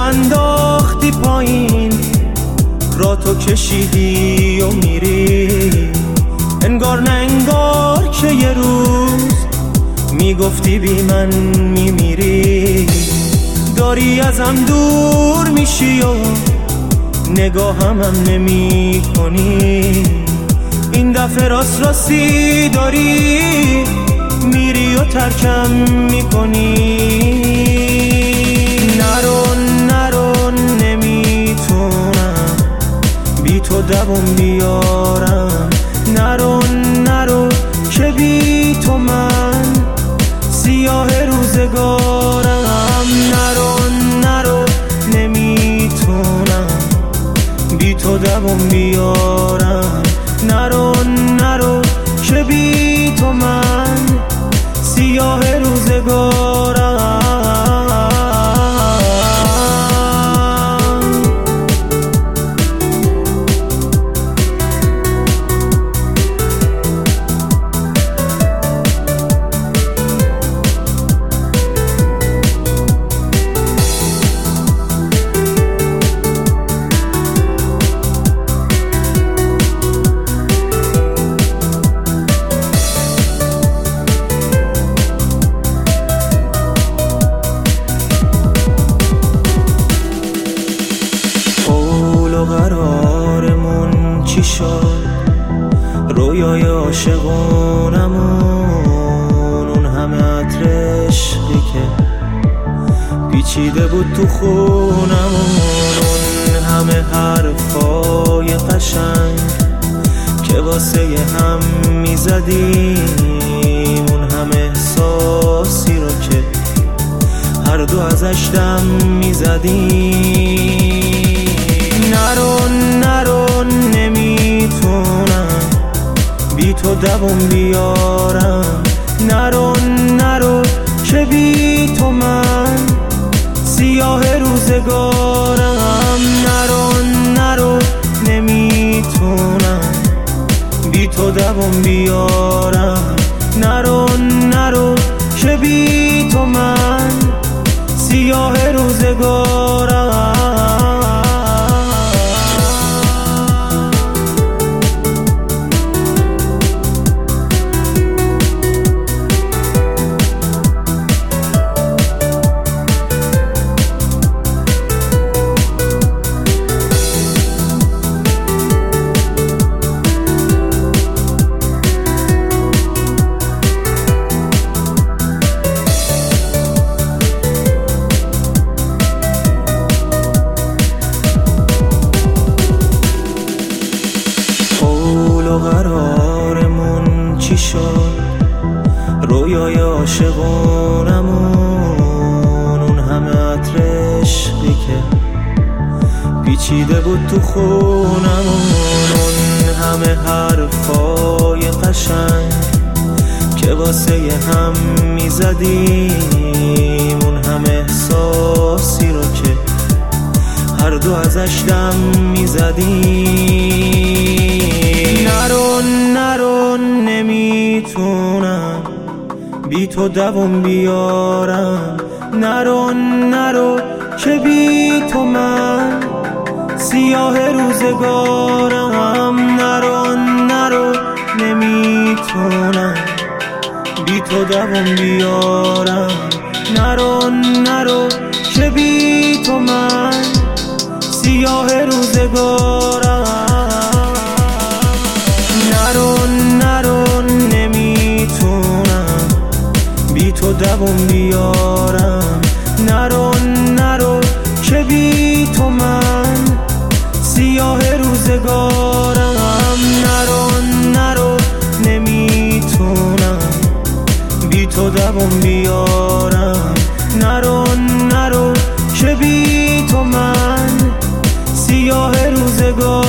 انداختی پایین، را تو کشیدی و میری. انگار نه انگار که یه روز میگفتی بی من میمیری. داری ازم دور میشی و نگاهم نمی کنی. این دفعه راست راستی داری میری و ترکم میکنی. نرو نمیتونم بی تو دوام بیارم. نرو که بی تو من سیاه روزگارم. نرو نمیتونم بی تو دوام بیارم. نرو که بی تو من سیاه روزگارم. قرارمون چی شد؟ رویای عاشقونمون، اون همه عطر عشقی که پیچیده بود تو خونمون، اون همه حرفای قشنگ که واسه هم میزدیم، اون همه احساسی رو که هر دو ازش دم میزدیم. نرو نمیتونم بی تو دوام بیارم. نرو که بی تو من سیاه روزگارم. نرو نمیتونم بی تو دوام بیارم. نرو که بی تو من سیاه روزگارم. قرارمون چی شد؟ رویای عاشقونمون، اون همه عطر عشقی که پیچیده بود تو خونمون، اون همه حرفای قشنگ که واسه هم میزدیم، اون همه احساسی رو که هر دو ازش دم میزدیم. نرو نمیتونم بی تو دوام بیارم. نرو که بی تو من سیاه روزگارم. نرو نمیتونم بی تو دوام بیارم. نرو که بی تو من سیاه روزگارم. نرو نمیتونم بی تو دوام بیارم. نرو که بی تو من سیاه روزگارم. نرو نمیتونم بی تو دوام بیارم. نرو که بی تو من سیاه روزگارم.